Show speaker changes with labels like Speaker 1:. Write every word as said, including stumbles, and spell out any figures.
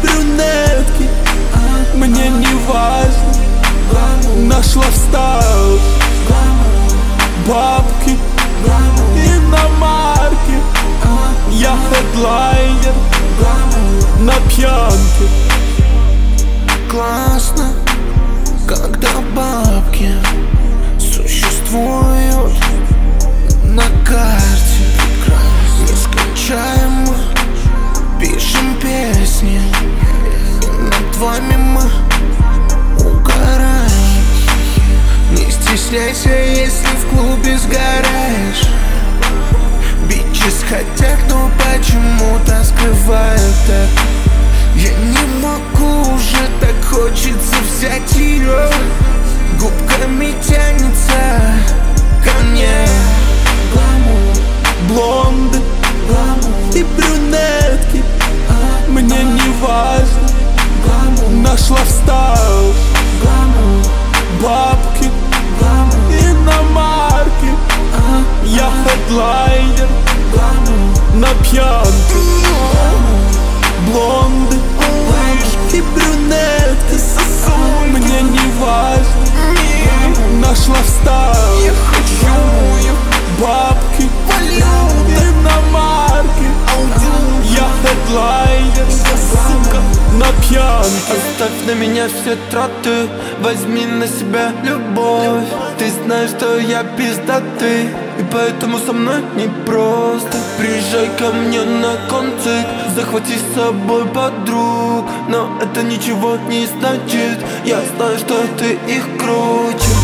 Speaker 1: брюнетки, мне не важно. Нашла в стайл бабки, иномарки. Я хедлайнер на пьянке.
Speaker 2: Классно, когда бабки существуют на карте. Нескончаемо пишем песни, и над вами мы угораем. Не стесняйся, если в клубе сгораешь. Бичес хотят, но почему-то скрывают так. Я не могу уже, так хочется взять ее. Губками тянется ко мне.
Speaker 1: Блонды и брюнетки, мне не важно. Нашла в стайл бабки, иномарки. Я хедлайнер на пьянке. Блонды и брюнетки, мне не важно. Нашла в стайл бабки, иномарки. Я хедлайнер, сука, на пьянке.
Speaker 3: Оставь на меня все траты, возьми на себя любовь. Ты знаешь, что я пиздатый, и поэтому со мной непросто. Приезжай ко мне на концерт, захвати с собой подруг. Но это ничего не значит, я знаю, что ты их круче.